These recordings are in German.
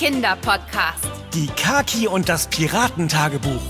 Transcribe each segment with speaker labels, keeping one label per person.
Speaker 1: Kinderpodcast.
Speaker 2: Die Kaki und das Piratentagebuch.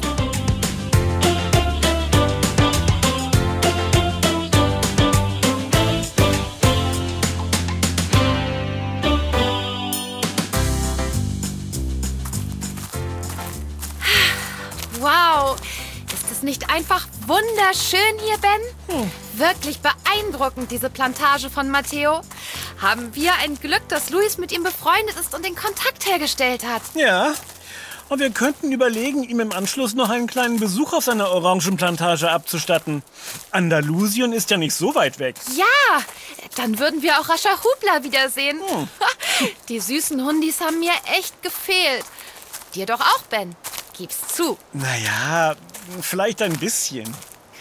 Speaker 1: Wow, ist es nicht einfach wunderschön hier, Ben? Wirklich beeindruckend, diese Plantage von Matteo. Haben wir ein Glück, dass Luis mit ihm befreundet ist und den Kontakt hergestellt hat.
Speaker 2: Ja, und wir könnten überlegen, ihm im Anschluss noch einen kleinen Besuch auf seiner Orangenplantage abzustatten. Andalusien ist ja nicht so weit weg.
Speaker 1: Ja, dann würden wir auch Rascha Hubla wiedersehen. Die süßen Hundis haben mir echt gefehlt. Dir doch auch, Ben. Gib's zu.
Speaker 2: Naja, vielleicht ein bisschen.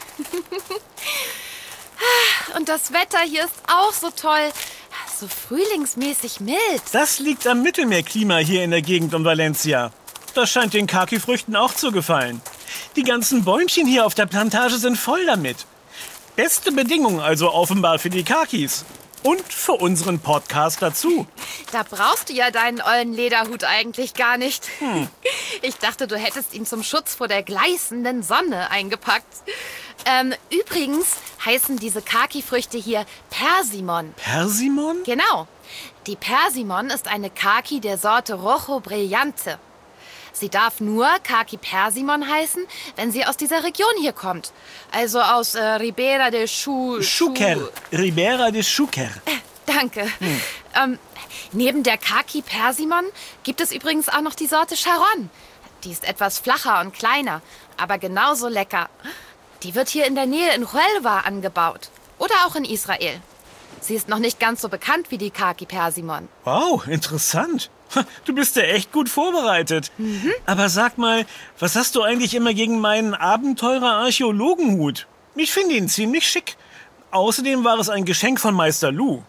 Speaker 1: Und das Wetter hier ist auch so toll. So frühlingsmäßig mild.
Speaker 2: Das liegt am Mittelmeerklima hier in der Gegend um Valencia. Das scheint den Kaki-Früchten auch zu gefallen. Die ganzen Bäumchen hier auf der Plantage sind voll damit. Beste Bedingungen also offenbar für die Kakis. Und für unseren Podcast dazu.
Speaker 1: Da brauchst du ja deinen ollen Lederhut eigentlich gar nicht. Ich dachte, du hättest ihn zum Schutz vor der gleißenden Sonne eingepackt. Übrigens heißen diese Kaki-Früchte hier Persimon.
Speaker 2: Persimon?
Speaker 1: Genau. Die Persimon ist eine Kaki der Sorte Rojo Brillante. Sie darf nur Kaki Persimon heißen, wenn sie aus dieser Region hier kommt. Also aus Ribera de
Speaker 2: Xúquer. Ribera de Xúquer.
Speaker 1: Danke. Neben der Kaki Persimon gibt es übrigens auch noch die Sorte Charon. Die ist etwas flacher und kleiner, aber genauso lecker. Die wird hier in der Nähe in Huelva angebaut. Oder auch in Israel. Sie ist noch nicht ganz so bekannt wie die Kaki Persimon.
Speaker 2: Wow, interessant. Du bist ja echt gut vorbereitet. Aber sag mal, was hast du eigentlich immer gegen meinen Abenteurer-Archäologenhut? Ich finde ihn ziemlich schick. Außerdem war es ein Geschenk von Meister Lou.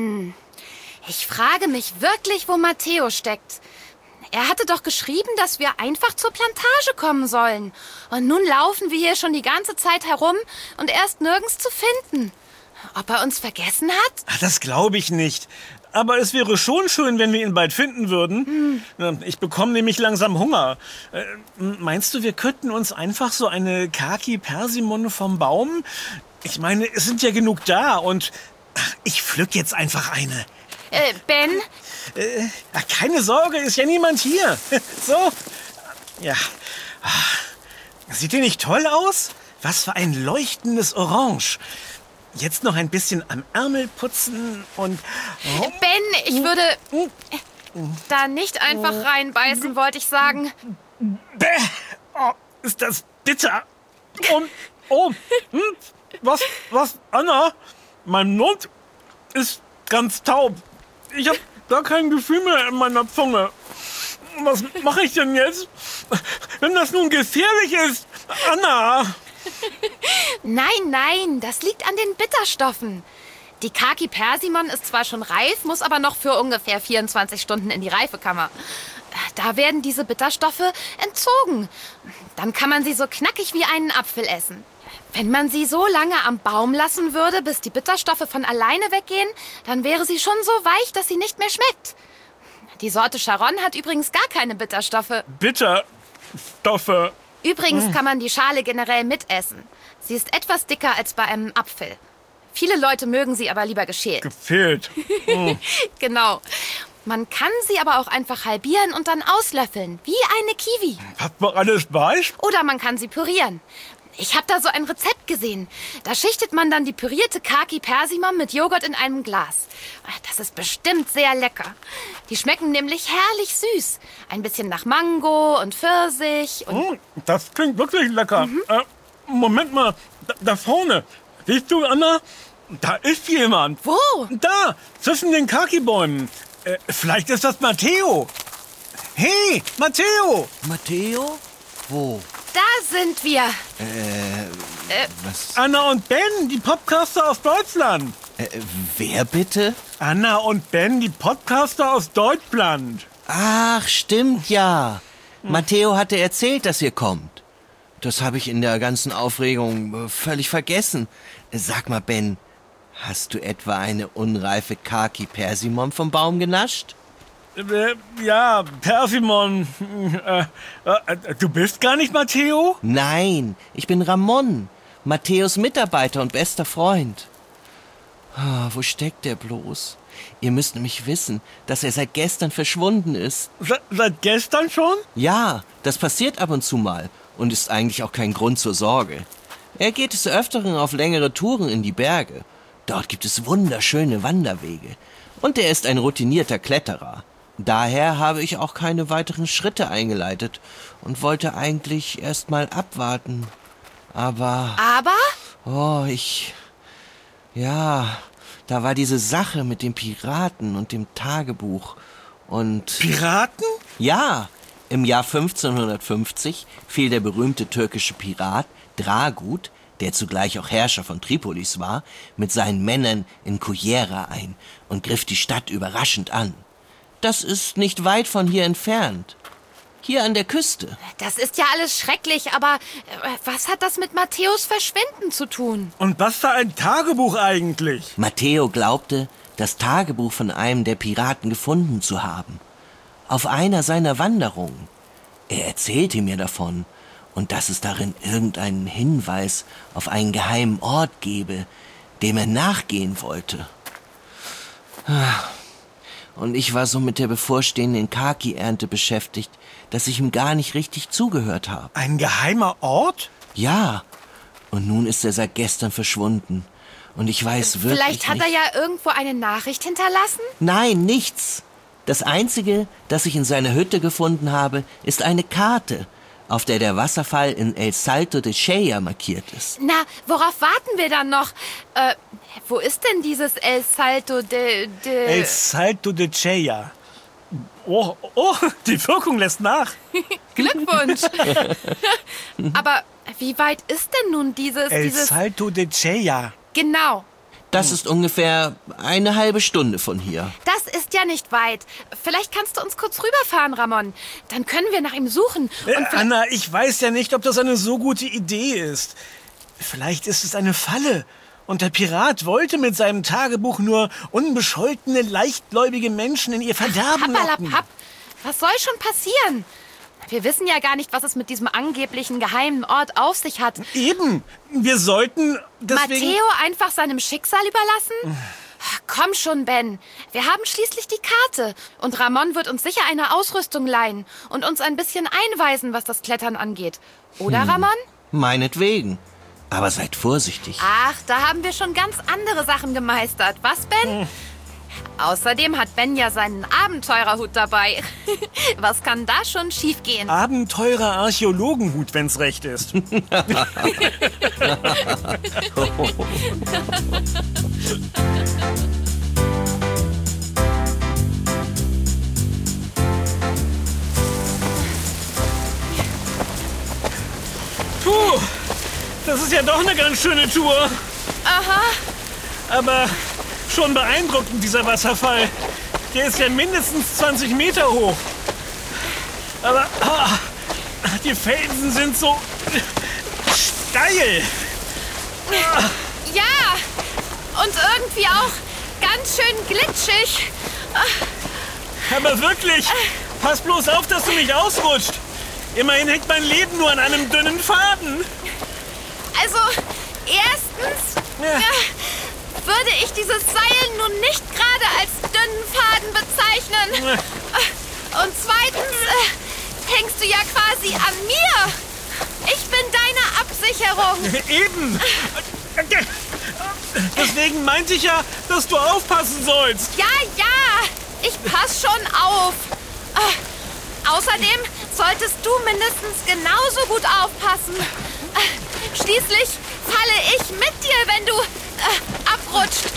Speaker 1: Ich frage mich wirklich, wo Matteo steckt. Er hatte doch geschrieben, dass wir einfach zur Plantage kommen sollen. Und nun laufen wir hier schon die ganze Zeit herum und er ist nirgends zu finden. Ob er uns vergessen hat?
Speaker 2: Ach, das glaube ich nicht. Aber es wäre schon schön, wenn wir ihn bald finden würden. Ich bekomme nämlich langsam Hunger. Meinst du, wir könnten uns einfach so eine Kaki Persimon vom Baum? Ich meine, es sind ja genug da und ich pflück jetzt einfach eine.
Speaker 1: Ben?
Speaker 2: Keine Sorge, ist ja niemand hier. So. Ja. Sieht die nicht toll aus? Was für ein leuchtendes Orange. Jetzt noch ein bisschen am Ärmel putzen und...
Speaker 1: Ben, ich würde da nicht einfach reinbeißen, wollte ich sagen.
Speaker 2: Bäh! Oh, ist das bitter. Was, Anna? Mein Mund ist ganz taub. Ich habe gar kein Gefühl mehr in meiner Zunge. Was mache ich denn jetzt? Wenn das nun gefährlich ist, Anna!
Speaker 1: Nein, das liegt an den Bitterstoffen. Die Kaki Persimon ist zwar schon reif, muss aber noch für ungefähr 24 Stunden in die Reifekammer. Da werden diese Bitterstoffe entzogen. Dann kann man sie so knackig wie einen Apfel essen. Wenn man sie so lange am Baum lassen würde, bis die Bitterstoffe von alleine weggehen, dann wäre sie schon so weich, dass sie nicht mehr schmeckt. Die Sorte Charon hat übrigens gar keine Bitterstoffe.
Speaker 2: Bitterstoffe.
Speaker 1: Übrigens kann man die Schale generell mitessen. Sie ist etwas dicker als bei einem Apfel. Viele Leute mögen sie aber lieber geschält.
Speaker 2: Gefehlt.
Speaker 1: Genau. Man kann sie aber auch einfach halbieren und dann auslöffeln, wie eine Kiwi.
Speaker 2: Hat man alles bei?
Speaker 1: Oder man kann sie pürieren. Ich habe da so ein Rezept gesehen. Da schichtet man dann die pürierte Kaki Persimon mit Joghurt in einem Glas. Das ist bestimmt sehr lecker. Die schmecken nämlich herrlich süß. Ein bisschen nach Mango und Pfirsich. Und
Speaker 2: Das klingt wirklich lecker. Moment mal, da vorne. Siehst du, Anna? Da ist jemand.
Speaker 1: Wo?
Speaker 2: Da, zwischen den Kaki-Bäumen. Vielleicht ist das Matteo. Hey, Matteo!
Speaker 3: Matteo? Wo?
Speaker 1: Da sind wir.
Speaker 3: Was?
Speaker 2: Anna und Ben, die Podcaster aus Deutschland.
Speaker 3: Wer bitte?
Speaker 2: Anna und Ben, die Podcaster aus Deutschland.
Speaker 3: Ach, stimmt ja. Matteo hatte erzählt, dass ihr kommt. Das habe ich in der ganzen Aufregung völlig vergessen. Sag mal, Ben, hast du etwa eine unreife Kaki Persimon vom Baum genascht?
Speaker 2: Ja, Persimon. Du bist gar nicht Matteo?
Speaker 3: Nein, ich bin Ramon, Matteos Mitarbeiter und bester Freund. Wo steckt er bloß? Ihr müsst nämlich wissen, dass er seit gestern verschwunden ist.
Speaker 2: Seit gestern schon?
Speaker 3: Ja, das passiert ab und zu mal und ist eigentlich auch kein Grund zur Sorge. Er geht des Öfteren auf längere Touren in die Berge. Dort gibt es wunderschöne Wanderwege. Und er ist ein routinierter Kletterer. Daher habe ich auch keine weiteren Schritte eingeleitet und wollte eigentlich erst mal abwarten. Aber? Da war diese Sache mit dem Piraten und dem Tagebuch und...
Speaker 2: Piraten?
Speaker 3: Ja, im Jahr 1550 fiel der berühmte türkische Pirat Dragut, der zugleich auch Herrscher von Tripolis war, mit seinen Männern in Kujera ein und griff die Stadt überraschend an. Das ist nicht weit von hier entfernt. Hier an der Küste.
Speaker 1: Das ist ja alles schrecklich, aber was hat das mit Matteos Verschwinden zu tun?
Speaker 2: Und was für ein Tagebuch eigentlich?
Speaker 3: Matteo glaubte, das Tagebuch von einem der Piraten gefunden zu haben. Auf einer seiner Wanderungen. Er erzählte mir davon und dass es darin irgendeinen Hinweis auf einen geheimen Ort gebe, dem er nachgehen wollte. Und ich war so mit der bevorstehenden Kaki-Ernte beschäftigt, dass ich ihm gar nicht richtig zugehört habe.
Speaker 2: Ein geheimer Ort?
Speaker 3: Ja, und nun ist er seit gestern verschwunden. Und ich weiß wirklich
Speaker 1: Vielleicht hat er ja irgendwo eine Nachricht hinterlassen?
Speaker 3: Nein, nichts. Das Einzige, das ich in seiner Hütte gefunden habe, ist eine Karte, auf der der Wasserfall in El Salto de Cheia markiert ist.
Speaker 1: Na, worauf warten wir dann noch? Wo ist denn dieses El Salto de...
Speaker 2: El Salto de Cheia. Oh, die Wirkung lässt nach.
Speaker 1: Glückwunsch. Aber wie weit ist denn nun dieses...
Speaker 2: El Salto de Cheia.
Speaker 1: Genau.
Speaker 3: Das ist ungefähr eine halbe Stunde von hier.
Speaker 1: Das ist ja nicht weit. Vielleicht kannst du uns kurz rüberfahren, Ramon. Dann können wir nach ihm suchen. Und
Speaker 2: Anna, ich weiß ja nicht, ob das eine so gute Idee ist. Vielleicht ist es eine Falle. Und der Pirat wollte mit seinem Tagebuch nur unbescholtene, leichtgläubige Menschen in ihr Verderben locken.
Speaker 1: Pappalapapp. Was soll schon passieren? Wir wissen ja gar nicht, was es mit diesem angeblichen geheimen Ort auf sich hat.
Speaker 2: Eben. Wir sollten deswegen...
Speaker 1: Matteo einfach seinem Schicksal überlassen? Komm schon, Ben. Wir haben schließlich die Karte. Und Ramon wird uns sicher eine Ausrüstung leihen und uns ein bisschen einweisen, was das Klettern angeht. Oder, Ramon?
Speaker 3: Meinetwegen. Aber seid vorsichtig.
Speaker 1: Ach, da haben wir schon ganz andere Sachen gemeistert. Was, Ben? Außerdem hat Ben ja seinen Abenteurerhut dabei. Was kann da schon schiefgehen?
Speaker 2: Abenteurer-Archäologenhut, wenn's recht ist. Puh, das ist ja doch eine ganz schöne Tour.
Speaker 1: Aha.
Speaker 2: Aber schon beeindruckend, dieser Wasserfall. Der ist ja mindestens 20 Meter hoch. Aber die Felsen sind so steil.
Speaker 1: Ja, und irgendwie auch ganz schön glitschig.
Speaker 2: Aber wirklich, pass bloß auf, dass du nicht ausrutscht. Immerhin hängt mein Leben nur an einem dünnen Faden.
Speaker 1: Also, erstens würde ich dieses Seil nun nicht gerade als dünnen Faden bezeichnen. Und zweitens hängst du ja quasi an mir. Ich bin deine Absicherung.
Speaker 2: Eben. Deswegen meinte ich ja, dass du aufpassen sollst.
Speaker 1: Ja, ich pass schon auf. Außerdem solltest du mindestens genauso gut aufpassen. Schließlich falle ich mit dir, wenn du abrutscht.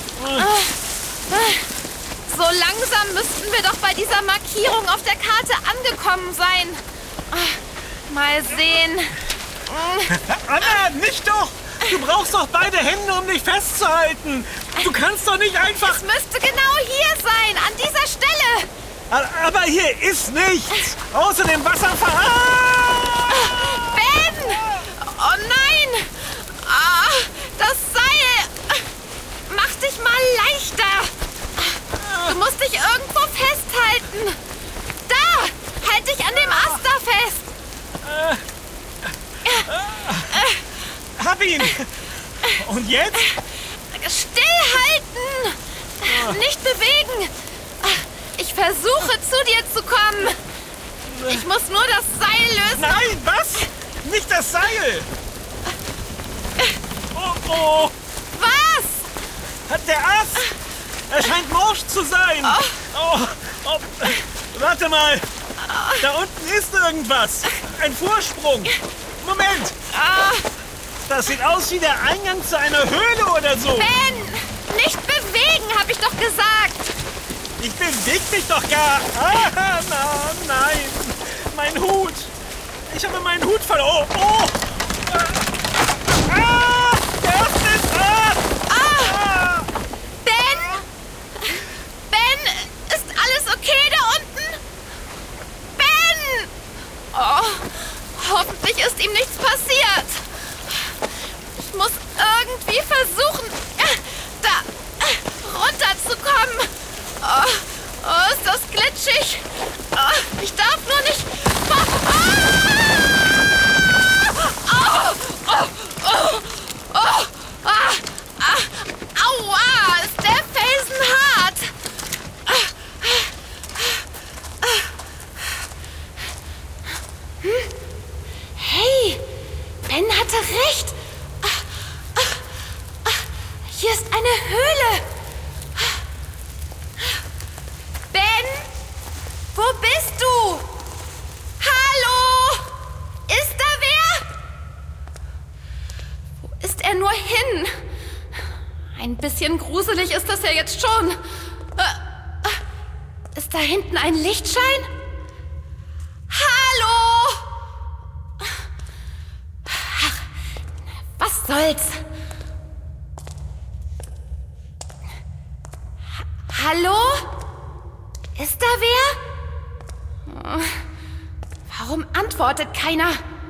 Speaker 1: So langsam müssten wir doch bei dieser Markierung auf der Karte angekommen sein. Mal sehen.
Speaker 2: Anna, nicht doch! Du brauchst doch beide Hände, um dich festzuhalten. Du kannst doch nicht einfach...
Speaker 1: Es müsste genau hier sein, an dieser Stelle.
Speaker 2: Aber hier ist nichts, außer dem Wasserfall.
Speaker 1: Ben! Oh nein! Das Seil! Mach dich mal leichter. Du musst dich irgendwo festhalten.
Speaker 2: Und jetzt?
Speaker 1: Stillhalten! Nicht bewegen! Ich versuche, zu dir zu kommen. Ich muss nur das Seil lösen.
Speaker 2: Nein, was? Nicht das Seil! Oh!
Speaker 1: Was?
Speaker 2: Hat der Ast? Er scheint morsch zu sein. Oh. Warte mal. Da unten ist irgendwas. Ein Vorsprung. Moment. Das sieht aus wie der Eingang zu einer Höhle oder so.
Speaker 1: Ben, nicht bewegen, habe ich doch gesagt.
Speaker 2: Ich beweg mich doch gar. Nein. Mein Hut. Ich habe meinen Hut verloren. Oh. Der Ast ist.
Speaker 1: Ben, ist alles okay da unten? Ben! Oh, hoffentlich ist ihm nichts passiert. Ich muss irgendwie versuchen, da runterzukommen. Oh, ist das glitschig. Ich darf nur nicht... Aua, ist der Felsen hart. Hey, Ben hatte recht. Hier ist eine Höhle. Ben, wo bist du? Hallo? Ist da wer? Wo ist er nur hin? Ein bisschen gruselig ist das ja jetzt schon. Ist da hinten ein Lichtschein? Hallo? Ach, was soll's? Hallo? Ist da wer? Warum antwortet keiner?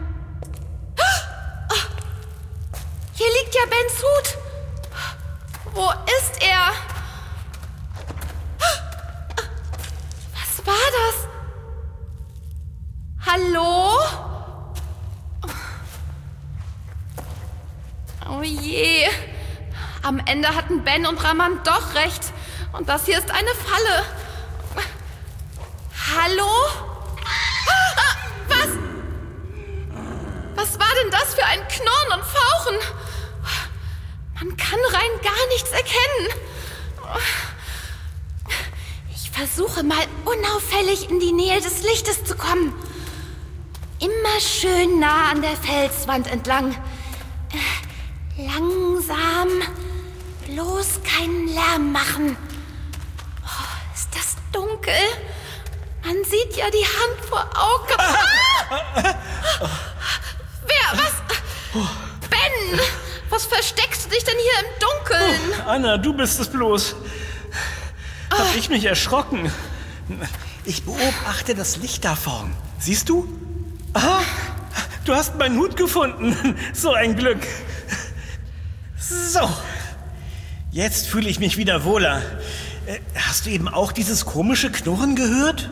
Speaker 1: Hier liegt ja Bens Hut. Wo ist er? Was war das? Hallo? Oh je. Am Ende hatten Ben und Raman doch recht. Und das hier ist eine Falle. Hallo? Was? Was war denn das für ein Knurren und Fauchen? Man kann rein gar nichts erkennen. Ich versuche mal unauffällig in die Nähe des Lichtes zu kommen. Immer schön nah an der Felswand entlang. Langsam. Bloß keinen Lärm machen. Oh, ist das dunkel? Man sieht ja die Hand vor Augen. Wer? Was? Ben! Was versteckst du dich denn hier im Dunkeln?
Speaker 2: Anna, du bist es bloß. Hab ich mich erschrocken. Ich beobachte das Licht da vorn. Siehst du? Aha, du hast meinen Hut gefunden. So ein Glück. So. Jetzt fühle ich mich wieder wohler. Hast du eben auch dieses komische Knurren gehört?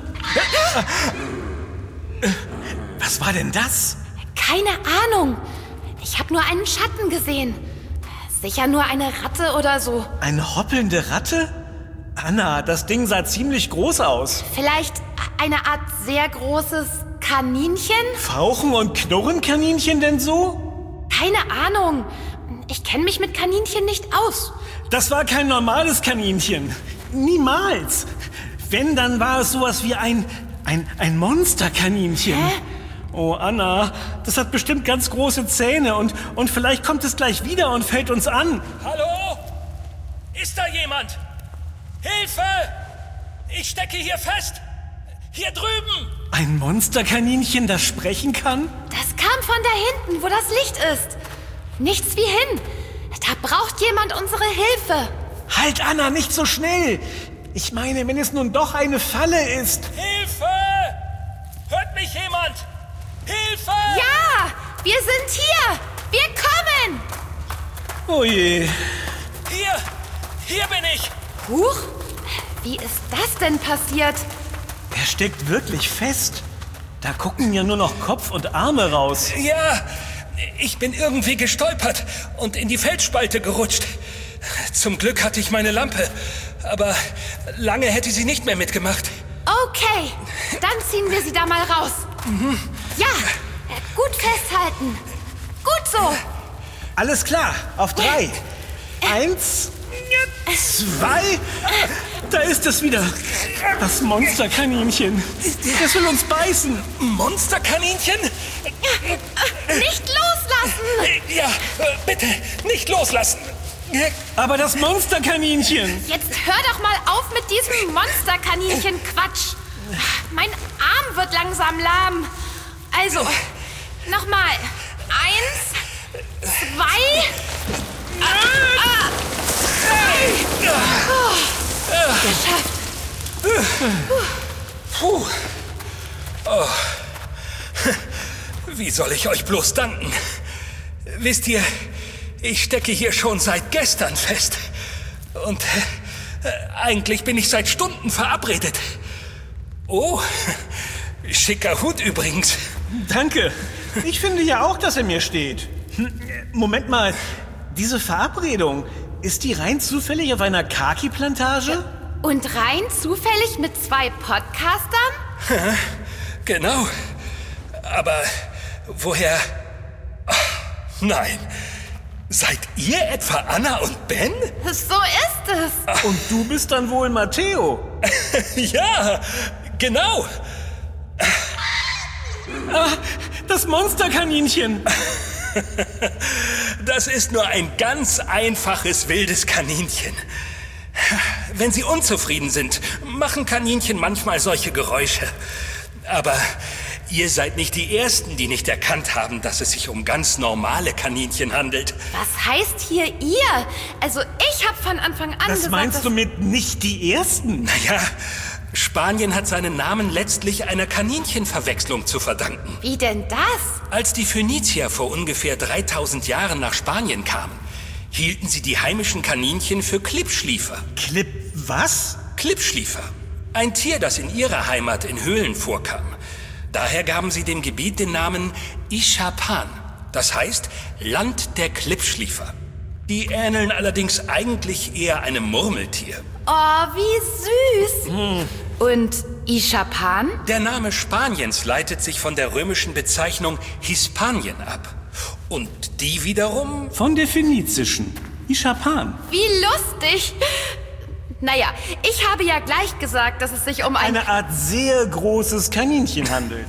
Speaker 2: Was war denn das?
Speaker 1: Keine Ahnung. Ich habe nur einen Schatten gesehen. Sicher nur eine Ratte oder so.
Speaker 2: Eine hoppelnde Ratte? Anna, das Ding sah ziemlich groß aus.
Speaker 1: Vielleicht eine Art sehr großes Kaninchen?
Speaker 2: Fauchen und knurren Kaninchen denn so?
Speaker 1: Keine Ahnung. Ich kenne mich mit Kaninchen nicht aus.
Speaker 2: Das war kein normales Kaninchen. Niemals. Wenn, dann war es sowas wie ein Monsterkaninchen.
Speaker 1: Hä?
Speaker 2: Oh, Anna, das hat bestimmt ganz große Zähne und vielleicht kommt es gleich wieder und fällt uns an.
Speaker 4: Hallo? Ist da jemand? Hilfe! Ich stecke hier fest! Hier drüben!
Speaker 2: Ein Monsterkaninchen, das sprechen kann?
Speaker 1: Das kam von da hinten, wo das Licht ist. Nichts wie hin. Da braucht jemand unsere Hilfe.
Speaker 2: Halt, Anna, nicht so schnell. Ich meine, wenn es nun doch eine Falle ist.
Speaker 4: Hilfe! Hört mich jemand? Hilfe!
Speaker 1: Ja, wir sind hier. Wir kommen.
Speaker 2: Oh je.
Speaker 4: Hier bin ich!
Speaker 1: Huch, wie ist das denn passiert?
Speaker 2: Er steckt wirklich fest. Da gucken ja nur noch Kopf und Arme raus.
Speaker 4: Ja, ich bin irgendwie gestolpert und in die Felsspalte gerutscht. Zum Glück hatte ich meine Lampe, aber lange hätte sie nicht mehr mitgemacht.
Speaker 1: Okay, dann ziehen wir sie da mal raus. Ja, gut festhalten. Gut so.
Speaker 2: Alles klar, auf 3. 1, 2, da ist es wieder. Das Monsterkaninchen. Das will uns beißen.
Speaker 4: Monsterkaninchen?
Speaker 1: Nicht loslassen.
Speaker 4: Ja, bitte, nicht loslassen.
Speaker 2: Aber das Monsterkaninchen.
Speaker 1: Jetzt hör doch mal auf mit diesem Monsterkaninchen-Quatsch. Mein Arm wird langsam lahm. Also, nochmal. 1, 2... Geschafft.
Speaker 4: Puh. Oh. Wie soll ich euch bloß danken? Wisst ihr, ich stecke hier schon seit gestern fest. Und eigentlich bin ich seit Stunden verabredet. Oh, schicker Hut übrigens.
Speaker 2: Danke. Ich finde ja auch, dass er mir steht. Moment mal, diese Verabredung, ist die rein zufällig auf einer Kaki-Plantage?
Speaker 1: Und rein zufällig mit 2 Podcastern?
Speaker 4: Genau. Aber woher... Ach, nein. Seid ihr etwa Anna und Ben?
Speaker 1: So ist es.
Speaker 2: Und du bist dann wohl Matteo?
Speaker 4: Ja, genau.
Speaker 2: Das Monsterkaninchen.
Speaker 4: Das ist nur ein ganz einfaches wildes Kaninchen. Wenn sie unzufrieden sind, machen Kaninchen manchmal solche Geräusche. Aber ihr seid nicht die Ersten, die nicht erkannt haben, dass es sich um ganz normale Kaninchen handelt.
Speaker 1: Was heißt hier ihr? Also ich habe von Anfang an
Speaker 2: Was meinst du mit nicht die Ersten?
Speaker 4: Naja, Spanien hat seinen Namen letztlich einer Kaninchenverwechslung zu verdanken.
Speaker 1: Wie denn das?
Speaker 4: Als die Phönizier vor ungefähr 3000 Jahren nach Spanien kamen, hielten sie die heimischen Kaninchen für Klippschliefer.
Speaker 2: Klipp was?
Speaker 4: Klippschliefer. Ein Tier, das in ihrer Heimat in Höhlen vorkam. Daher gaben sie dem Gebiet den Namen Ixapan. Das heißt Land der Klippschliefer. Die ähneln allerdings eigentlich eher einem Murmeltier.
Speaker 1: Oh, wie süß. Und Ixapan?
Speaker 4: Der Name Spaniens leitet sich von der römischen Bezeichnung Hispanien ab. Und die wiederum...
Speaker 2: Von der phönizischen. Ixapan.
Speaker 1: Wie lustig. Naja, ich habe ja gleich gesagt, dass es sich um
Speaker 2: Eine Art sehr großes Kaninchen handelt.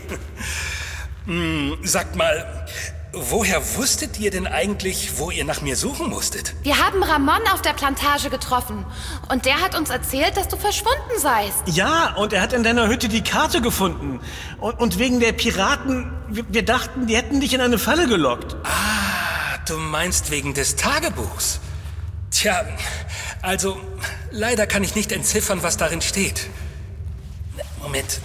Speaker 4: Sagt mal, woher wusstet ihr denn eigentlich, wo ihr nach mir suchen musstet?
Speaker 1: Wir haben Ramon auf der Plantage getroffen. Und der hat uns erzählt, dass du verschwunden seist.
Speaker 2: Ja, und er hat in deiner Hütte die Karte gefunden. Und wegen der Piraten, wir dachten, die hätten dich in eine Falle gelockt.
Speaker 4: Ah, du meinst wegen des Tagebuchs. Tja, also leider kann ich nicht entziffern, was darin steht. Moment.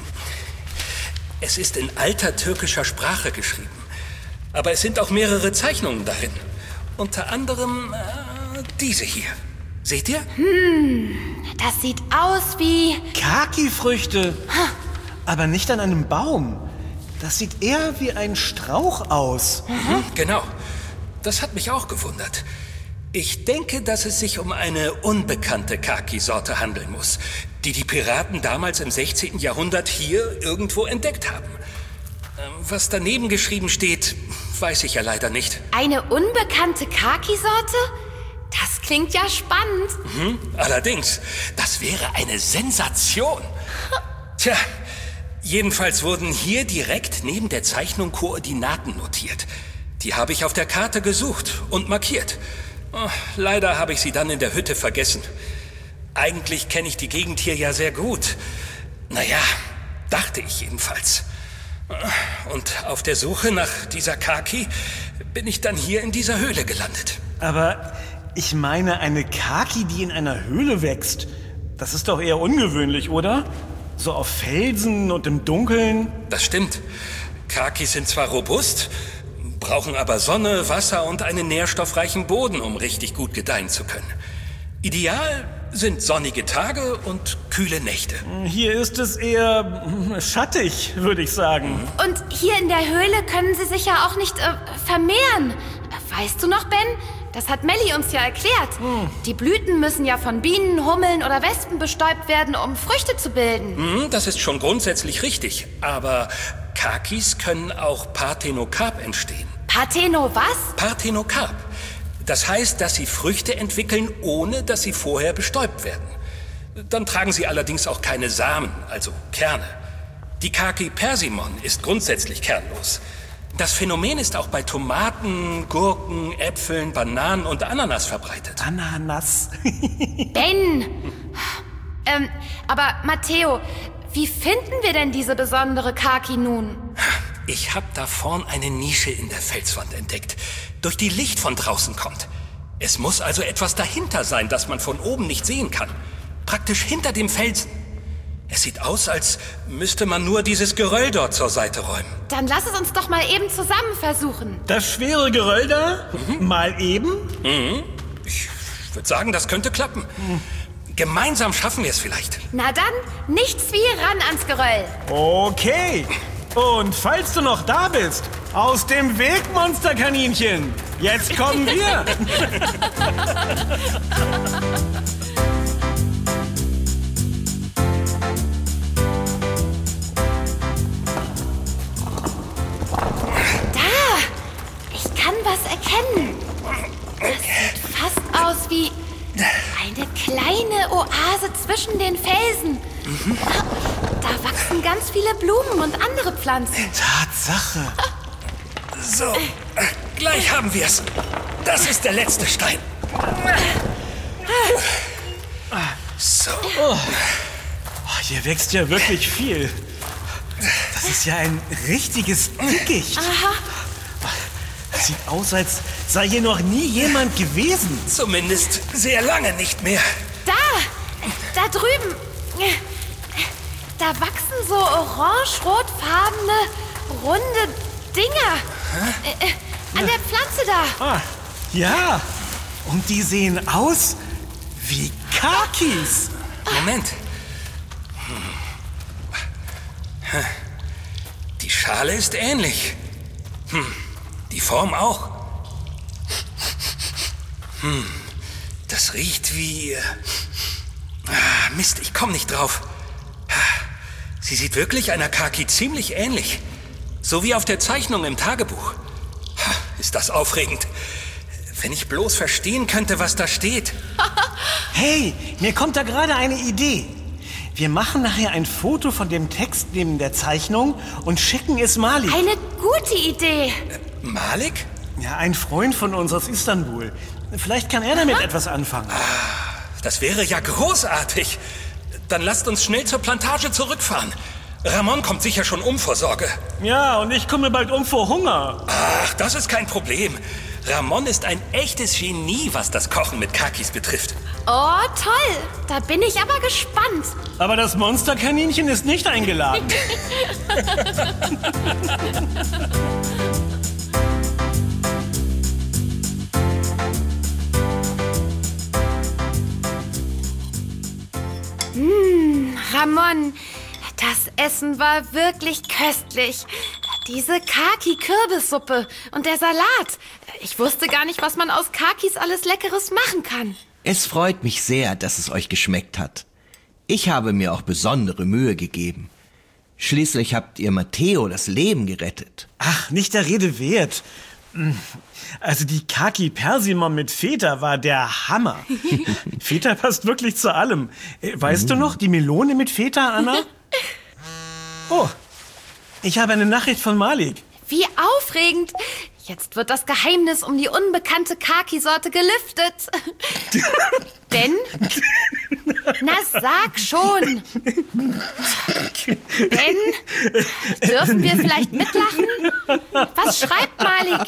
Speaker 4: Es ist in alter türkischer Sprache geschrieben. Aber es sind auch mehrere Zeichnungen darin. Unter anderem diese hier. Seht ihr?
Speaker 1: Das sieht aus wie...
Speaker 2: Kaki-Früchte. Aber nicht an einem Baum. Das sieht eher wie ein Strauch aus.
Speaker 4: Genau. Das hat mich auch gewundert. Ich denke, dass es sich um eine unbekannte Kaki-Sorte handeln muss, die die Piraten damals im 16. Jahrhundert hier irgendwo entdeckt haben. Was daneben geschrieben steht, weiß ich ja leider nicht.
Speaker 1: Eine unbekannte Kaki-Sorte? Das klingt ja spannend.
Speaker 4: Allerdings, das wäre eine Sensation. Tja, jedenfalls wurden hier direkt neben der Zeichnung Koordinaten notiert. Die habe ich auf der Karte gesucht und markiert. Oh, leider habe ich sie dann in der Hütte vergessen. Eigentlich kenne ich die Gegend hier ja sehr gut. Naja, dachte ich jedenfalls. Und auf der Suche nach dieser Kaki bin ich dann hier in dieser Höhle gelandet.
Speaker 2: Aber ich meine, eine Kaki, die in einer Höhle wächst, das ist doch eher ungewöhnlich, oder? So auf Felsen und im Dunkeln.
Speaker 4: Das stimmt. Kakis sind zwar robust, brauchen aber Sonne, Wasser und einen nährstoffreichen Boden, um richtig gut gedeihen zu können. Ideal sind sonnige Tage und kühle Nächte.
Speaker 2: Hier ist es eher schattig, würde ich sagen.
Speaker 1: Und hier in der Höhle können sie sich ja auch nicht vermehren. Weißt du noch, Ben? Das hat Melli uns ja erklärt. Die Blüten müssen ja von Bienen, Hummeln oder Wespen bestäubt werden, um Früchte zu bilden.
Speaker 4: Das ist schon grundsätzlich richtig. Aber Kakis können auch Parthenokarp entstehen.
Speaker 1: Partheno was?
Speaker 4: Parthenokarp. Das heißt, dass sie Früchte entwickeln, ohne dass sie vorher bestäubt werden. Dann tragen sie allerdings auch keine Samen, also Kerne. Die Kaki persimon ist grundsätzlich kernlos. Das Phänomen ist auch bei Tomaten, Gurken, Äpfeln, Bananen und Ananas verbreitet.
Speaker 2: Ananas.
Speaker 1: Ben! Aber Matteo, wie finden wir denn diese besondere Kaki nun?
Speaker 4: Ich habe da vorn eine Nische in der Felswand entdeckt, durch die Licht von draußen kommt. Es muss also etwas dahinter sein, das man von oben nicht sehen kann. Praktisch hinter dem Felsen. Es sieht aus, als müsste man nur dieses Geröll dort zur Seite räumen.
Speaker 1: Dann lass es uns doch mal eben zusammen versuchen.
Speaker 2: Das schwere Geröll da? Mal eben?
Speaker 4: Ich würde sagen, das könnte klappen. Gemeinsam schaffen wir es vielleicht.
Speaker 1: Na dann, nichts wie ran ans Geröll.
Speaker 2: Okay. Und falls du noch da bist, aus dem Weg, Monsterkaninchen. Jetzt kommen wir.
Speaker 1: Was erkennen. Das sieht fast aus wie eine kleine Oase zwischen den Felsen. Da wachsen ganz viele Blumen und andere Pflanzen.
Speaker 2: Tatsache.
Speaker 4: So, gleich haben wir es. Das ist der letzte Stein. So.
Speaker 2: Oh, hier wächst ja wirklich viel. Das ist ja ein richtiges Dickicht.
Speaker 1: Aha.
Speaker 2: Sieht aus, als sei hier noch nie jemand gewesen.
Speaker 4: Zumindest sehr lange nicht mehr.
Speaker 1: Da drüben. Da wachsen so orange-rotfarbene, runde Dinger. An der Pflanze da.
Speaker 2: Ah, ja. Und die sehen aus wie Kakis.
Speaker 4: Moment. Die Schale ist ähnlich. Die Form auch. Das riecht wie... Mist, ich komme nicht drauf. Sie sieht wirklich einer Kaki ziemlich ähnlich. So wie auf der Zeichnung im Tagebuch. Ist das aufregend. Wenn ich bloß verstehen könnte, was da steht.
Speaker 2: Hey, mir kommt da gerade eine Idee. Wir machen nachher ein Foto von dem Text neben der Zeichnung und schicken es Malik.
Speaker 1: Eine gute Idee.
Speaker 4: Malik?
Speaker 2: Ja, ein Freund von uns aus Istanbul. Vielleicht kann er damit etwas anfangen.
Speaker 4: Das wäre ja großartig. Dann lasst uns schnell zur Plantage zurückfahren. Ramon kommt sicher schon vor Sorge.
Speaker 2: Ja, und ich komme bald vor Hunger.
Speaker 4: Ach, das ist kein Problem. Ramon ist ein echtes Genie, was das Kochen mit Kakis betrifft.
Speaker 1: Oh, toll. Da bin ich aber gespannt.
Speaker 2: Aber das Monsterkaninchen ist nicht eingeladen.
Speaker 1: Ramon, das Essen war wirklich köstlich. Diese Kaki-Kürbissuppe und der Salat. Ich wusste gar nicht, was man aus Kakis alles Leckeres machen kann.
Speaker 3: Es freut mich sehr, dass es euch geschmeckt hat. Ich habe mir auch besondere Mühe gegeben. Schließlich habt ihr Matteo das Leben gerettet.
Speaker 2: Ach, nicht der Rede wert. Also die Kaki Persimon mit Feta war der Hammer. Feta passt wirklich zu allem. Weißt du noch, die Melone mit Feta, Anna? Oh, ich habe eine Nachricht von Malik.
Speaker 1: Wie aufregend. Jetzt wird das Geheimnis um die unbekannte Kaki-Sorte gelüftet. Ben? Na, sag schon. Ben? Dürfen wir vielleicht mitlachen? Was schreibt Malik?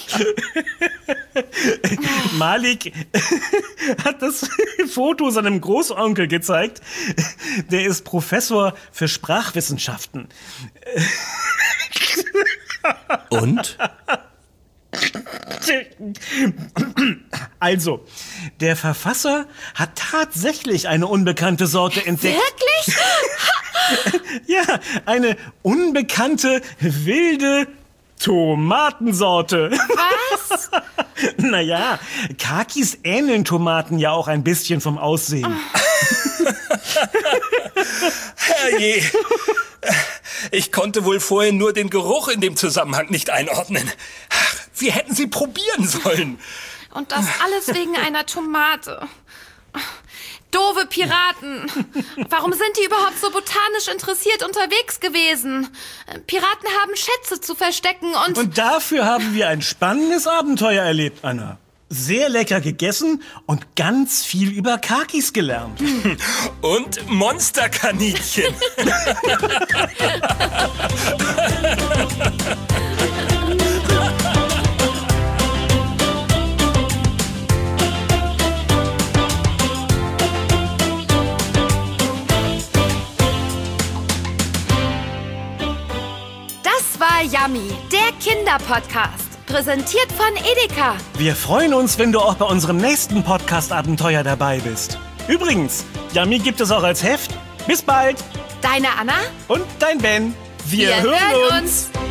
Speaker 2: Malik hat das Foto seinem Großonkel gezeigt. Der ist Professor für Sprachwissenschaften.
Speaker 3: Und?
Speaker 2: Also, der Verfasser hat tatsächlich eine unbekannte Sorte entdeckt.
Speaker 1: Wirklich?
Speaker 2: Ja, eine unbekannte, wilde Tomatensorte.
Speaker 1: Was?
Speaker 2: Naja, Kakis ähneln Tomaten ja auch ein bisschen vom Aussehen.
Speaker 4: Herrje, ich konnte wohl vorher nur den Geruch in dem Zusammenhang nicht einordnen. Wir hätten sie probieren sollen.
Speaker 1: Und das alles wegen einer Tomate. Doofe Piraten. Warum sind die überhaupt so botanisch interessiert unterwegs gewesen? Piraten haben Schätze zu verstecken
Speaker 2: Und dafür haben wir ein spannendes Abenteuer erlebt, Anna. Sehr lecker gegessen und ganz viel über Kakis gelernt.
Speaker 4: Und Monsterkaninchen.
Speaker 1: Das war Yummy, der Kinderpodcast. Präsentiert von Edeka.
Speaker 2: Wir freuen uns, wenn du auch bei unserem nächsten Podcast-Abenteuer dabei bist. Übrigens, Yummy gibt es auch als Heft. Bis bald.
Speaker 1: Deine Anna?
Speaker 2: Und dein Ben. Wir hören uns.